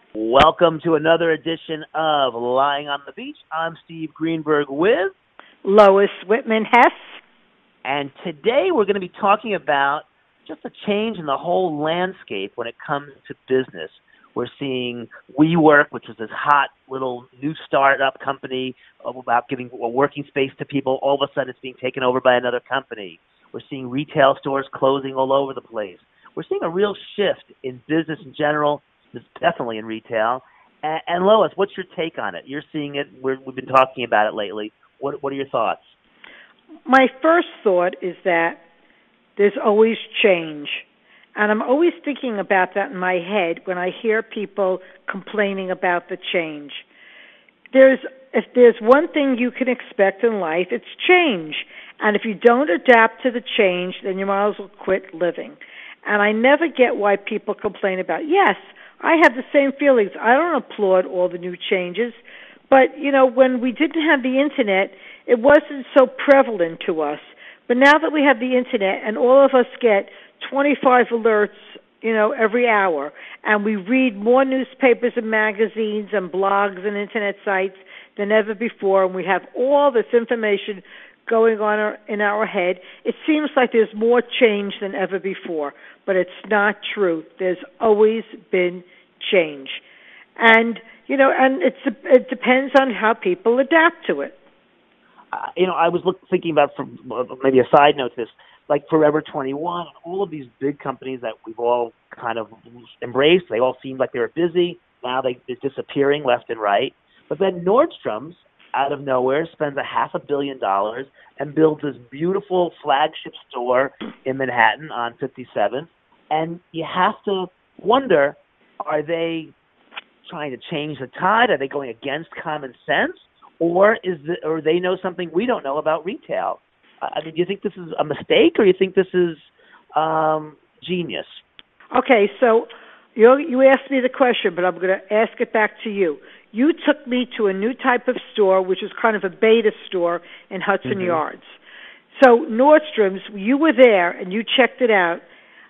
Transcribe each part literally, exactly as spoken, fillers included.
Welcome to another edition of Lying on the Beach. I'm Steve Greenberg with Lois Whitman Hess. And today we're going to be talking about just a change in the whole landscape when it comes to business. We're seeing WeWork, which is this hot little new startup company about giving a working space to people. All of a sudden it's being taken over by another company. We're seeing retail stores closing all over the place. We're seeing a real shift in business in general, definitely in retail. And, and Lois, what's your take on it? You're seeing it. We're, we've been talking about it lately. What, what are your thoughts? My first thought is that there's always change. And I'm always thinking about that in my head when I hear people complaining about the change. There's if there's one thing you can expect in life, it's change. And if you don't adapt to the change, then you might as well quit living. And I never get why people complain about, yes, I have the same feelings. I don't applaud all the new changes. But, you know, when we didn't have the Internet, it wasn't so prevalent to us. But now that we have the Internet and all of us get twenty-five alerts, you know, every hour, and we read more newspapers and magazines and blogs and Internet sites than ever before, and we have all this information going on our, in our head, it seems like there's more change than ever before. But it's not true. There's always been change. And, you know, and it's, it depends on how people adapt to it. Uh, you know, I was look, thinking about, from maybe a side note to this, like Forever twenty-one, all of these big companies that we've all kind of embraced, they all seemed like they were busy. Now they, they're disappearing left and right. But then Nordstrom's, out of nowhere, spends a half a billion dollars and builds this beautiful flagship store in Manhattan on fifty-seventh. And you have to wonder, are they trying to change the tide? Are they going against common sense? Or is the, or they know something we don't know about retail? I mean, do you think this is a mistake, or do you think this is um, genius? Okay, so you you asked me the question, but I'm going to ask it back to you. You took me to a new type of store, which is kind of a beta store in Hudson Mm-hmm. Yards. So Nordstrom's, you were there and you checked it out.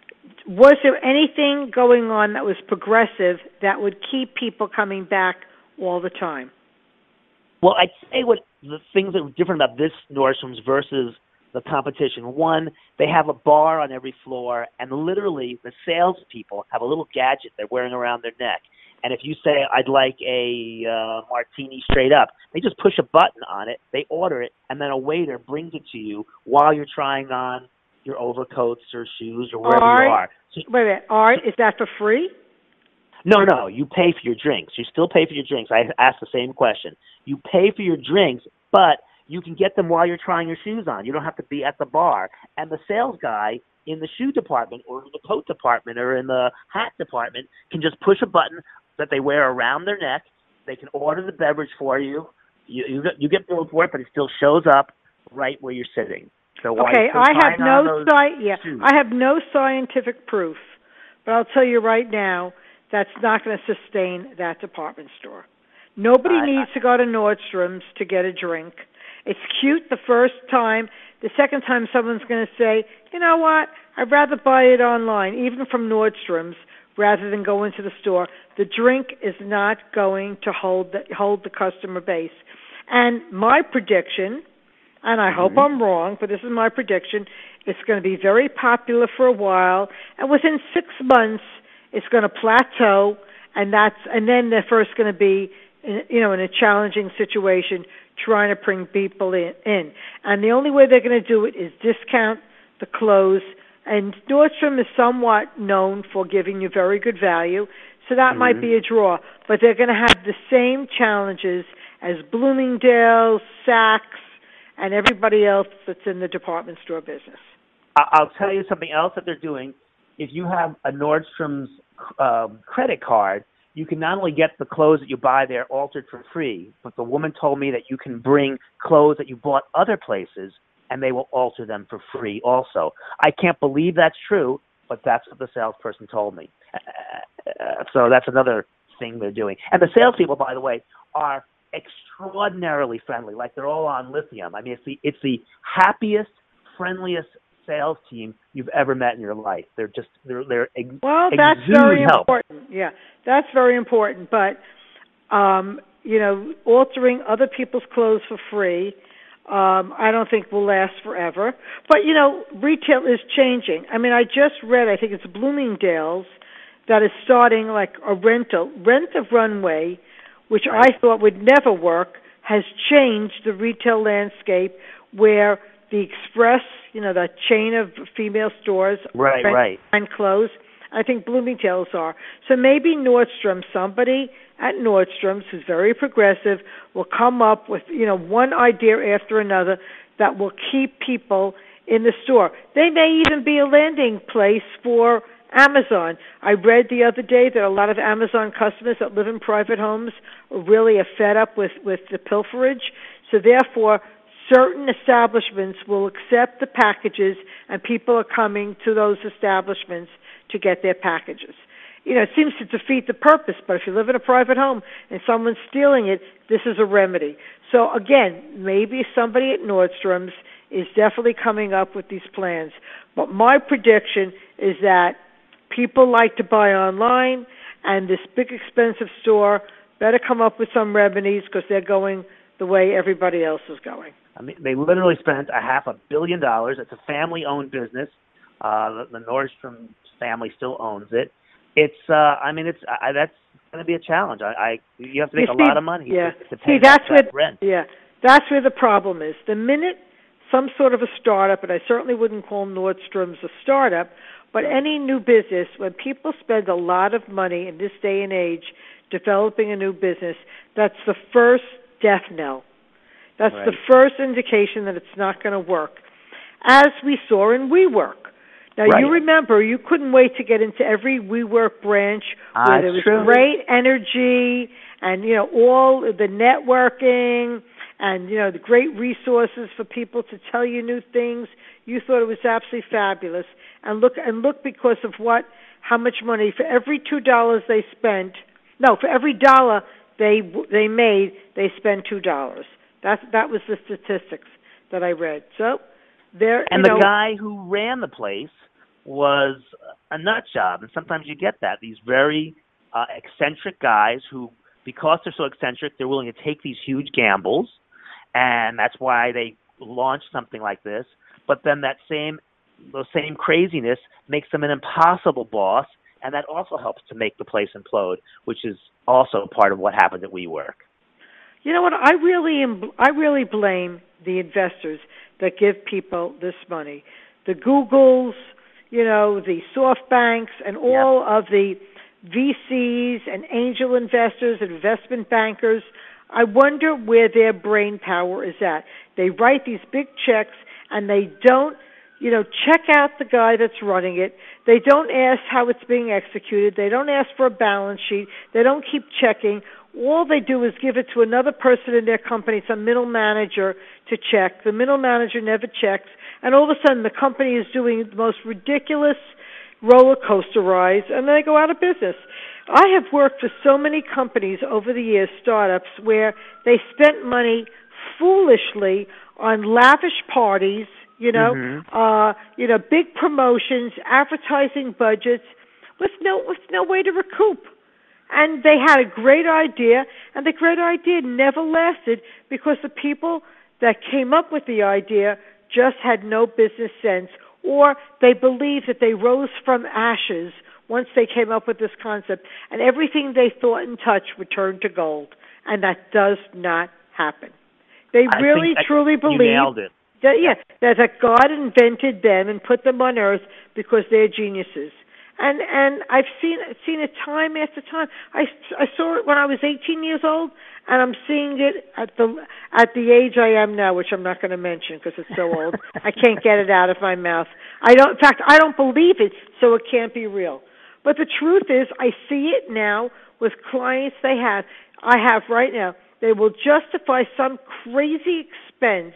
Was there anything going on that was progressive that would keep people coming back all the time? Well, I'd say what the things that were different about this Nordstrom's versus the competition. One, they have a bar on every floor, and literally the salespeople have a little gadget they're wearing around their neck. And if you say, I'd like a uh, martini straight up, they just push a button on it, they order it, and then a waiter brings it to you while you're trying on your overcoats or shoes or wherever Art, you are. So, wait a minute, Art, is that for free? No, no, you pay for your drinks. You still pay for your drinks. I asked the same question. You pay for your drinks, but you can get them while you're trying your shoes on. You don't have to be at the bar. And the sales guy in the shoe department or in the coat department or in the hat department can just push a button that they wear around their neck. They can order the beverage for you. You you get, you get billed for it, but it still shows up right where you're sitting. So while okay, you're I still have trying on no those sci- yeah, shoes. I have no scientific proof, but I'll tell you right now, that's not going to sustain that department store. Nobody I, needs I, to go to Nordstrom's to get a drink. It's cute the first time. The second time someone's going to say, you know what, I'd rather buy it online, even from Nordstrom's, rather than go into the store. The drink is not going to hold the, hold the customer base. And my prediction, and I hope mm-hmm. I'm wrong, but this is my prediction, it's going to be very popular for a while, and within six months, it's going to plateau, and that's and then they're first going to be, you know, in a challenging situation, trying to bring people in. in. And the only way they're going to do it is discount the clothes. And Nordstrom is somewhat known for giving you very good value, so that mm-hmm. might be a draw. But they're going to have the same challenges as Bloomingdale's, Saks, and everybody else that's in the department store business. I'll tell you something else that they're doing. If you have a Nordstrom's um, credit card, you can not only get the clothes that you buy there altered for free, but the woman told me that you can bring clothes that you bought other places, and they will alter them for free also. I can't believe that's true, but that's what the salesperson told me. Uh, so that's another thing they're doing. And the salespeople, by the way, are extraordinarily friendly, like they're all on lithium. I mean, it's the, it's the happiest, friendliest sales team you've ever met in your life. They're just they're they're ex- well, that's very help. important. Yeah, that's very important. But um, you know, altering other people's clothes for free, um, I don't think will last forever. But you know, retail is changing. I mean, I just read, I think it's Bloomingdale's, that is starting like a rental rent of runway, which Right. I thought would never work, has changed the retail landscape where the Express, you know, that chain of female stores, Right, rent right. and clothes. I think Bloomingdale's are. So maybe Nordstrom, somebody at Nordstrom's who's very progressive, will come up with, you know, one idea after another that will keep people in the store. They may even be a landing place for Amazon. I read the other day that a lot of Amazon customers that live in private homes really are fed up with, with the pilferage. So therefore, certain establishments will accept the packages, and people are coming to those establishments to get their packages. You know, it seems to defeat the purpose, but if you live in a private home and someone's stealing it, this is a remedy. So again, maybe somebody at Nordstrom's is definitely coming up with these plans. But my prediction is that people like to buy online, and this big expensive store better come up with some remedies because they're going the way everybody else is going. I mean, they literally spent a half a billion dollars. It's a family-owned business. Uh, the, the Nordstrom family still owns it. It's, uh, I mean, it's I, that's going to be a challenge. I, I you have to make you a see, lot of money yeah. to, to pay see, that, that's that where, rent. Yeah, that's where the problem is. The minute some sort of a startup, and I certainly wouldn't call Nordstrom's a startup, but any new business, when people spend a lot of money in this day and age developing a new business, that's the first death knell. That's Right. the first indication that it's not going to work, as we saw in WeWork. Now, Right. you remember, you couldn't wait to get into every WeWork branch where Uh, there was true. great energy and, you know, all the networking and, you know, the great resources for people to tell you new things. You thought it was absolutely fabulous. And look, and look because of what, how much money, for every two dollars they spent, no, for every dollar they they made, they spent two dollars. That, that was the statistics that I read. So, there, And you the know, guy who ran the place was a nut job, and sometimes you get that. These very uh, eccentric guys who, because they're so eccentric, they're willing to take these huge gambles, and that's why they launched something like this. But then that same, the same craziness makes them an impossible boss, and that also helps to make the place implode, which is also part of what happened at WeWork. You know what? I really am, I really blame the investors that give people this money. The Googles, you know, the SoftBanks, and all yep. of the V Cs and angel investors and investment bankers. I wonder where their brain power is at. They write these big checks, and they don't, you know, check out the guy that's running it. They don't ask how it's being executed. They don't ask for a balance sheet. They don't keep checking. All they do is give it to another person in their company, some middle manager, to check. The middle manager never checks. And all of a sudden, the company is doing the most ridiculous roller coaster rides, and they go out of business. I have worked for so many companies over the years, startups, where they spent money foolishly on lavish parties, you know, mm-hmm. uh, you know, big promotions, advertising budgets, with no with no way to recoup. And they had a great idea, and the great idea never lasted because the people that came up with the idea just had no business sense, or they believed that they rose from ashes once they came up with this concept, and everything they thought and touched would turn to gold, and that does not happen. They I really, think truly you believe nailed it. that, yeah, that, that God invented them and put them on earth because they're geniuses. And and I've seen seen it time after time. I, I saw it when I was eighteen years old, and I'm seeing it at the at the age I am now, which I'm not going to mention because it's so old. I can't get it out of my mouth. I don't. In fact, I don't believe it, so it can't be real. But the truth is, I see it now with clients they have. I have right now. They will justify some crazy expense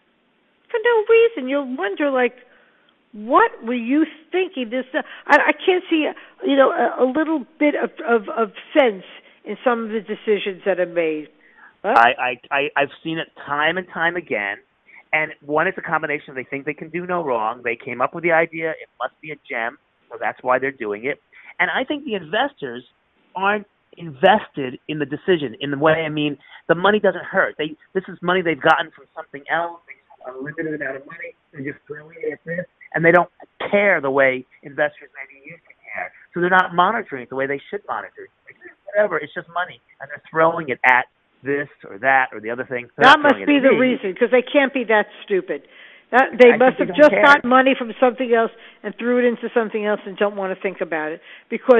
for no reason. You'll wonder, like, what were you thinking? This, uh, I, I can't see, you know, a, a little bit of, of, of sense in some of the decisions that are made. Huh? I, I, I, I've seen it time and time again, And one is a combination. They think they can do no wrong. They came up with the idea. It must be a gem, so that's why they're doing it. And I think the investors aren't invested in the decision in the way, I mean, the money doesn't hurt. They This is money they've gotten from something else. They have a limited amount of money. They're just throwing it at this. And they don't care the way investors maybe used to care. So they're not monitoring it the way they should monitor it. Like, whatever, it's just money. And they're throwing it at this or that or the other thing. They're that must be the me. reason, because they can't be that stupid. That they I must have they just care. got money from something else and threw it into something else and don't want to think about it. Because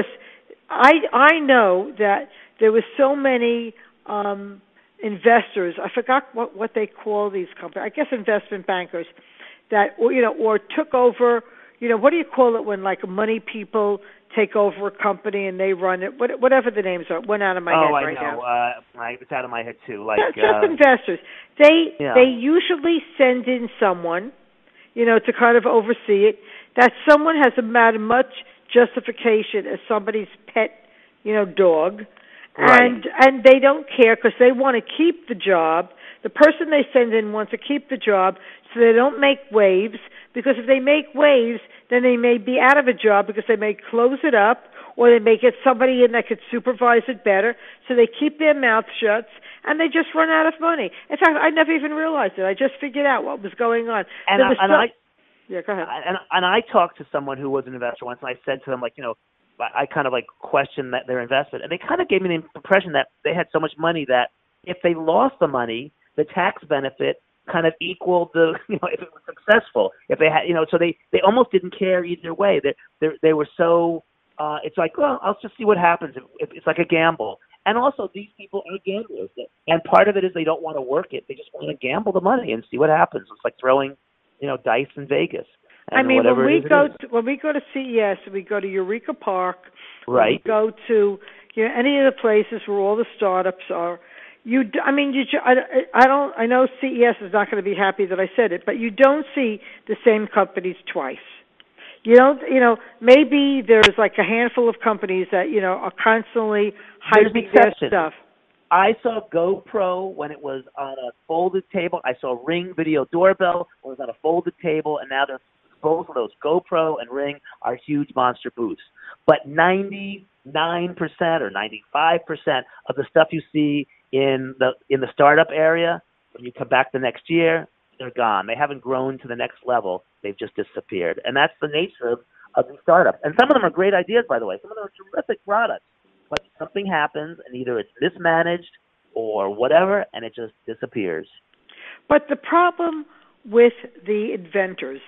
I I know that there was so many um, investors. I forgot what what they call these companies. I guess investment bankers that, or, you know, or took over. You know, what do you call it when like money people take over a company and they run it? What, whatever the names are, went out of my oh, head I right know. now. Uh, I, it's out of my head too. Like just, just uh, investors. They yeah. they usually send in someone, you know, to kind of oversee it. That someone has about as much justification as somebody's pet, you know, dog, right. and and they don't care because they want to keep the job. The person they send in wants to keep the job, so they don't make waves. Because if they make waves, then they may be out of a job because they may close it up, or they may get somebody in that could supervise it better. So they keep their mouth shut, and they just run out of money. In fact, I never even realized it. I just figured out what was going on. And, I, and so- I, yeah, go ahead. And and I talked to someone who was an investor once, and I said to them, like, you know, I kind of like questioned that their investment, and they kind of gave me the impression that they had so much money that if they lost the money, the tax benefit kind of equaled the, you know, if it was successful, if they had, you know, so they, they almost didn't care either way. They they they were so, uh, it's like, well, I'll just see what happens. It, it's like a gamble. And also, these people are gamblers, and part of it is they don't want to work it. They just want to gamble the money and see what happens. It's like throwing, you know, dice in Vegas. I mean, when we is, go to, when we go to C E S, we go to Eureka Park. Right. We go to, you know, any of the places where all the startups are. You, I mean, you. I, I don't. I know C E S is not going to be happy that I said it, but you don't see the same companies twice. You don't. You know, maybe there's like a handful of companies that you know are constantly hyping their stuff. I saw GoPro when it was on a folded table. I saw Ring Video Doorbell when it was on a folded table, and now there's both of those, GoPro and Ring, are huge monster booths. But ninety-nine percent or ninety-five percent of the stuff you see in the in the startup area, when you come back the next year, they're gone. They haven't grown to the next level. They've just disappeared. And that's the nature of, of these startups. And some of them are great ideas, by the way. Some of them are terrific products. But something happens, and either it's mismanaged or whatever, and it just disappears. But the problem with the inventors,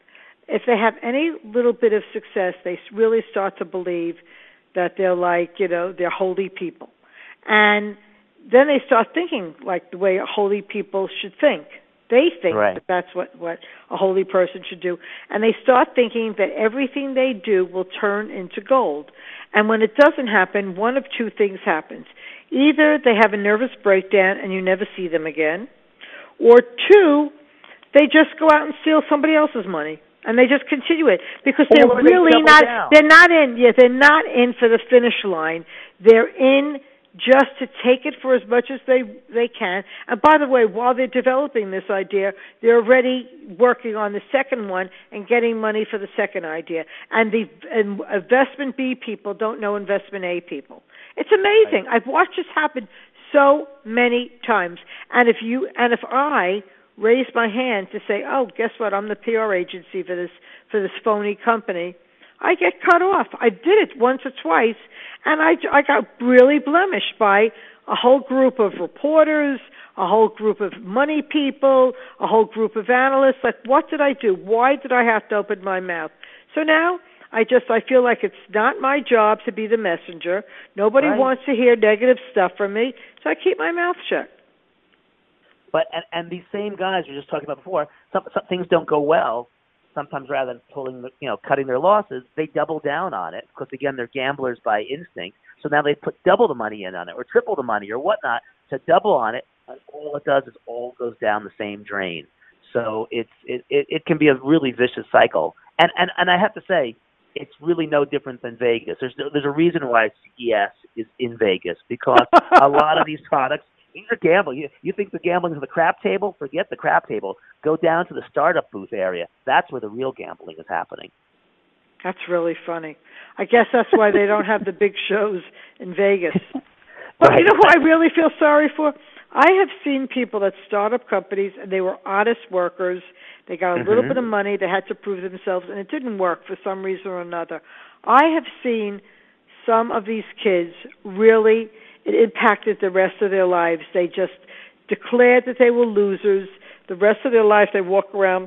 if they have any little bit of success, they really start to believe that they're like, you know, they're holy people. And then they start thinking like the way holy people should think. They think right. that that's what, what a holy person should do. And they start thinking that everything they do will turn into gold. And when it doesn't happen, one of two things happens. Either they have a nervous breakdown and you never see them again, or two, they just go out and steal somebody else's money. And they just continue it because they're or really they not. Down. They're not in. Yeah, they're not in for the finish line. They're in just to take it for as much as they they can. And by the way, while they're developing this idea, they're already working on the second one and getting money for the second idea. And the and investment B people don't know investment A people. It's amazing. Right. I've watched this happen so many times. And if you and if I raise my hand to say, oh, guess what? I'm the P R agency for this for this phony company, I get cut off. I did it once or twice, and I, I got really blemished by a whole group of reporters, a whole group of money people, a whole group of analysts. Like, what did I do? Why did I have to open my mouth? So now I just I feel like it's not my job to be the messenger. Nobody right. wants to hear negative stuff from me, so I keep my mouth shut. But and, and these same guys we were just talking about before, some, some things don't go well. Sometimes rather than pulling, the, you know, cutting their losses, they double down on it because again they're gamblers by instinct. So now they put double the money in on it, or triple the money, or whatnot, to double on it. And all it does is all goes down the same drain. So it's it, it, it can be a really vicious cycle. And and and I have to say, it's really no different than Vegas. There's there's a reason why C E S is in Vegas because a lot of these products These are gambling. You, you think the gambling is the crap table? Forget the crap table. Go down to the startup booth area. That's where the real gambling is happening. That's really funny. I guess that's why they don't have the big shows in Vegas. But Right. you know who I really feel sorry for? I have seen people that start up companies and they were honest workers. They got a Mm-hmm. little bit of money. They had to prove themselves, and it didn't work for some reason or another. I have seen some of these kids really, it impacted the rest of their lives. They just declared that they were losers. The rest of their life they walk around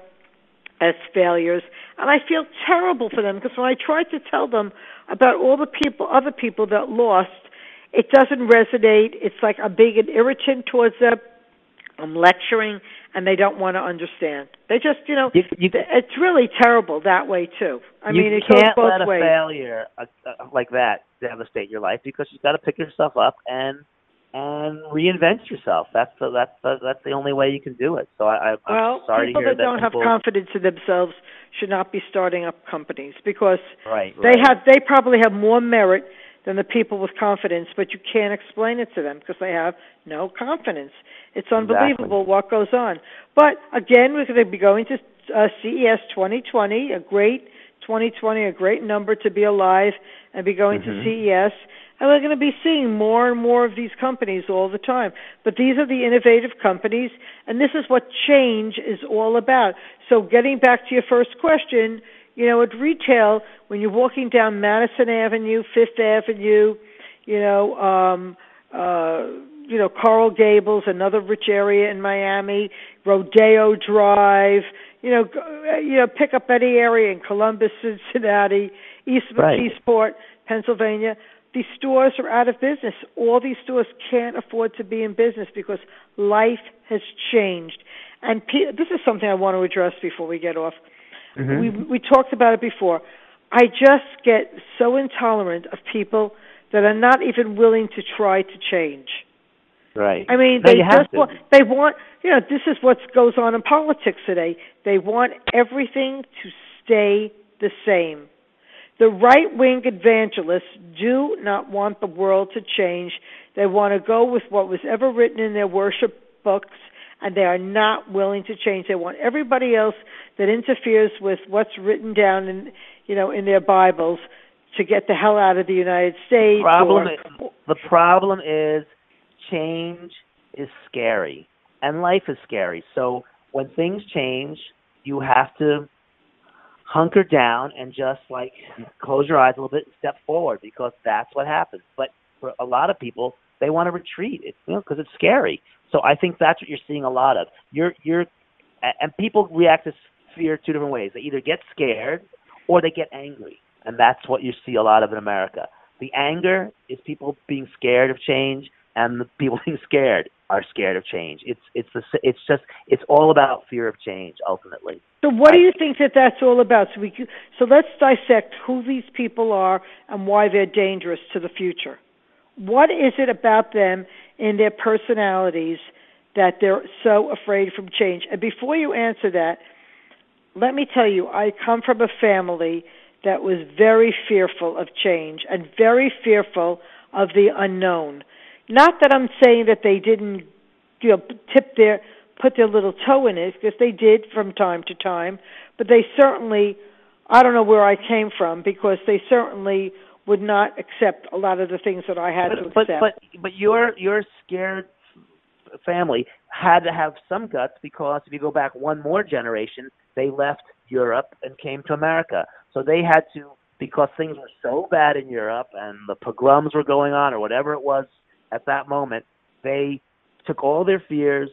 as failures. And I feel terrible for them because when I try to tell them about all the people, other people that lost, it doesn't resonate. It's like I'm being an irritant towards them. I'm lecturing, and they don't want to understand. They just, you know, You, you, it's really terrible that way, too. I you mean, it can't goes both let a ways. failure uh, uh, like that devastate your life because you've got to pick yourself up and and reinvent yourself. That's the that's the, that's the only way you can do it. So I, I'm Well, sorry people to hear that don't people, have confidence in themselves should not be starting up companies because right, they right. have they probably have more merit than the people with confidence, but you can't explain it to them because they have no confidence. It's unbelievable Exactly. what goes on. But again, we're going to be going to uh, C E S twenty twenty, a great twenty twenty, a great number to be alive and be going Mm-hmm. to C E S. And we're going to be seeing more and more of these companies all the time. But these are the innovative companies, and this is what change is all about. So getting back to your first question, you know, at retail, when you're walking down Madison Avenue, Fifth Avenue, you know, um, uh, you know, Coral Gables, another rich area in Miami, Rodeo Drive, you know, go, you know, pick up any area in Columbus, Cincinnati, East Right. Eastport, Pennsylvania. These stores are out of business. All these stores can't afford to be in business because life has changed. And pe- this is something I want to address before we get off. Mm-hmm. We we talked about it before. I just get so intolerant of people that are not even willing to try to change. Right. I mean, No, they you have just to. want, they want, you know, this is what goes on in politics today. They want everything to stay the same. The right-wing evangelists do not want the world to change. They want to go with what was ever written in their worship books, and they are not willing to change. They want everybody else that interferes with what's written down in, you know, in their Bibles to get the hell out of the United States. Problem or, is, the problem is change is scary, and life is scary. So when things change, you have to hunker down and just like close your eyes a little bit and step forward because that's what happens. But for a lot of people, they want to retreat, it's, you know, because it's scary. So I think that's what you're seeing a lot of. You're you're, and people react to fear two different ways. They either get scared or they get angry, and that's what you see a lot of in America. The anger is people being scared of change, and the people being scared are scared of change. It's it's the it's just it's all about fear of change ultimately. So what do you think that that's all about? So we can, so let's dissect who these people are and why they're dangerous to the future. What is it about them in their personalities that they're so afraid from change? And before you answer that, let me tell you, I come from a family that was very fearful of change and very fearful of the unknown. Not that I'm saying that they didn't, you know, tip their put their little toe in it, because they did from time to time, but they certainly, I don't know where I came from, because they certainly would not accept a lot of the things that I had but, to but, accept. But but your your scared family had to have some guts, because if you go back one more generation, they left Europe and came to America. So they had to, because things were so bad in Europe and the pogroms were going on or whatever it was at that moment, they took all their fears,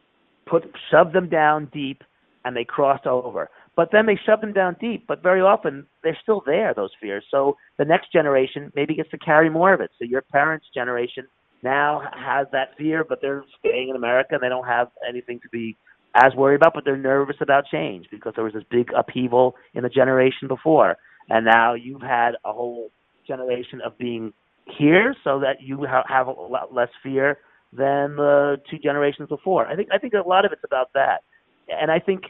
put shoved them down deep, and they crossed over. But then they shoved them down deep, but very often they're still there, those fears. So the next generation maybe gets to carry more of it. So your parents' generation now has that fear, but they're staying in America and they don't have anything to be as worried about, but they're nervous about change because there was this big upheaval in the generation before. And now you've had a whole generation of being here so that you ha- have a lot less fear than the two generations before. I think I think a lot of it's about that. And I think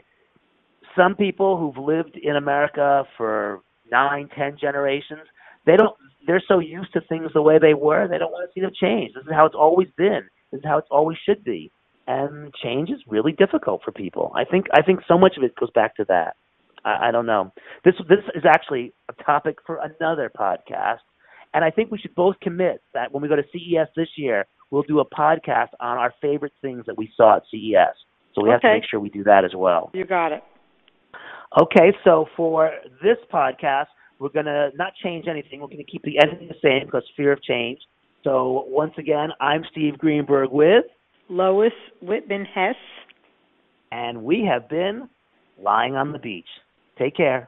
some people who've lived in America for nine, ten generations, they don't they're so used to things the way they were, they don't want to see them change. This is how it's always been. This is how it always should be. And change is really difficult for people. I think I think so much of it goes back to that. I, I don't know. This this is actually a topic for another podcast, and I think we should both commit that when we go to C E S this year, we'll do a podcast on our favorite things that we saw at C E S. So we okay. have to make sure we do that as well. You got it. Okay, so for this podcast, we're going to not change anything. We're going to keep the editing the same because fear of change. So once again, I'm Steve Greenberg with Lois Whitman Hess. And we have been Lying on the Beach. Take care.